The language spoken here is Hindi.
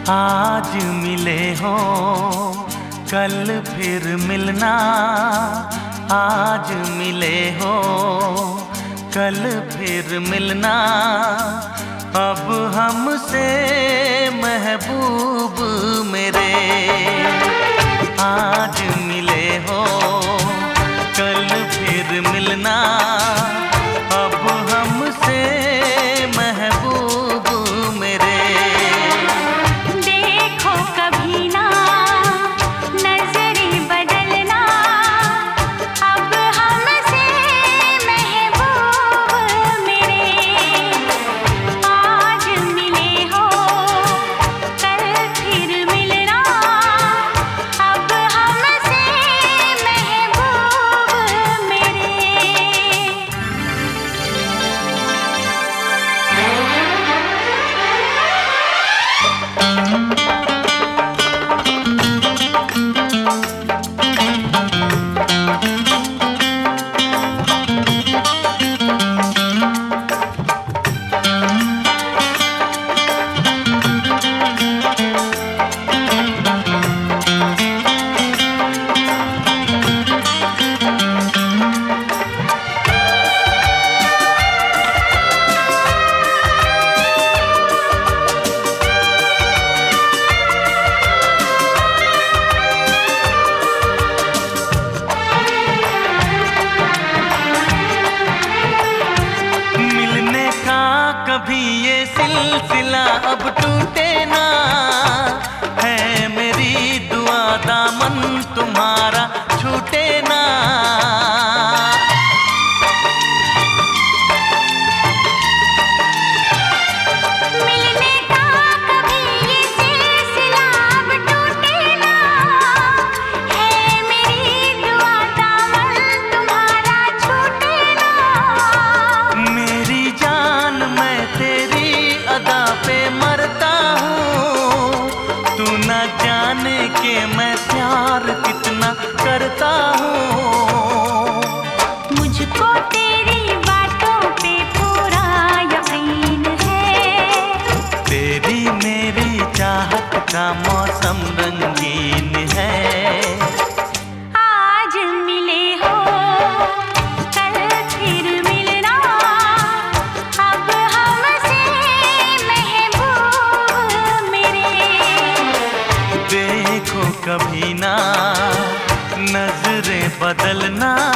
आज मिले हो कल फिर मिलना, आज मिले हो कल फिर मिलना। अब हमसे महबूब मेरे, आज मिले हो कल फिर मिलना। अब हमसे महबूब मेरे। देखो कभी ना नजरें बदलना, अब हमसे महबूब मेरे। आज मिले हो कल फिर मिलना, अब हमसे महबूब मेरे। कभी ये सिलसिला अब टूटे ना, है मेरी दुआ दामन तुम्हारा छूटे ना। मिलने का कभी ये सिलसिला अब टूटे ना, है मेरी दुआ दामन तुम्हारा छूटे ना। मेरी जान मैं तेरी अदा पे मरता हूँ, तू न जाने के मैं प्यार कितना करता हूँ। मुझको तेरी बातों पे पूरा यकीन है, तेरी मेरी चाहत का मौसम रंगीन है। आज मिले हो कल फिर मिलना, अब हमसे महबूब मेरे। देखो कभी ना नजरें बदलना,